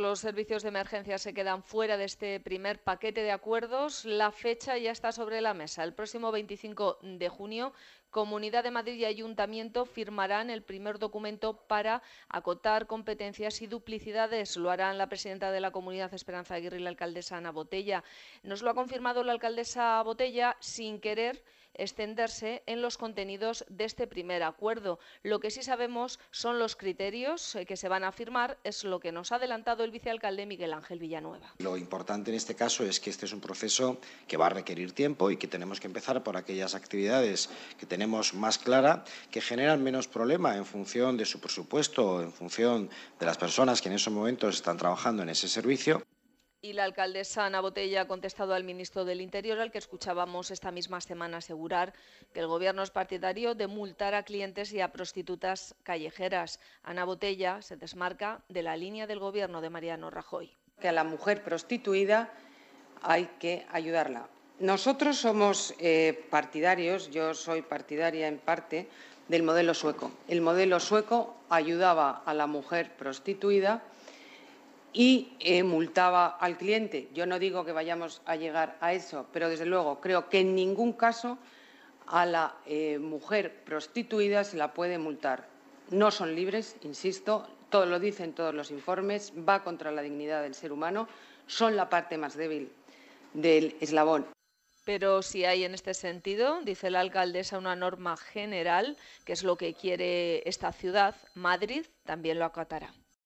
los servicios de emergencia se quedan fuera de este primer paquete de acuerdos. La fecha ya está sobre la mesa. El próximo 25 de junio, Comunidad de Madrid y Ayuntamiento firmarán el primer documento para acotar competencias y duplicidades. Lo harán la presidenta de la Comunidad, Esperanza Aguirre, y la alcaldesa Ana Botella. Nos lo ha confirmado la alcaldesa Botella sin querer extenderse en los contenidos de este primer acuerdo. Lo que sí sabemos son los criterios que se van a firmar, es lo que nos ha adelantado el vicealcalde Miguel Ángel Villanueva. Lo importante en este caso es que este es un proceso que va a requerir tiempo y que tenemos que empezar por aquellas actividades que tenemos más clara, que generan menos problema en función de su presupuesto, en función de las personas que en esos momentos están trabajando en ese servicio. Y la alcaldesa Ana Botella ha contestado al ministro del Interior, al que escuchábamos esta misma semana asegurar que el Gobierno es partidario de multar a clientes y a prostitutas callejeras. Ana Botella se desmarca de la línea del Gobierno de Mariano Rajoy. Que a la mujer prostituida hay que ayudarla. Nosotros somos partidarios, yo soy partidaria en parte, del modelo sueco. El modelo sueco ayudaba a la mujer prostituida y multaba al cliente. Yo no digo que vayamos a llegar a eso, pero desde luego creo que en ningún caso a la mujer prostituida se la puede multar. No son libres, insisto, todo lo dicen todos los informes, va contra la dignidad del ser humano, son la parte más débil del eslabón. Pero si hay en este sentido, dice la alcaldesa, una norma general, que es lo que quiere esta ciudad, Madrid también lo acatará.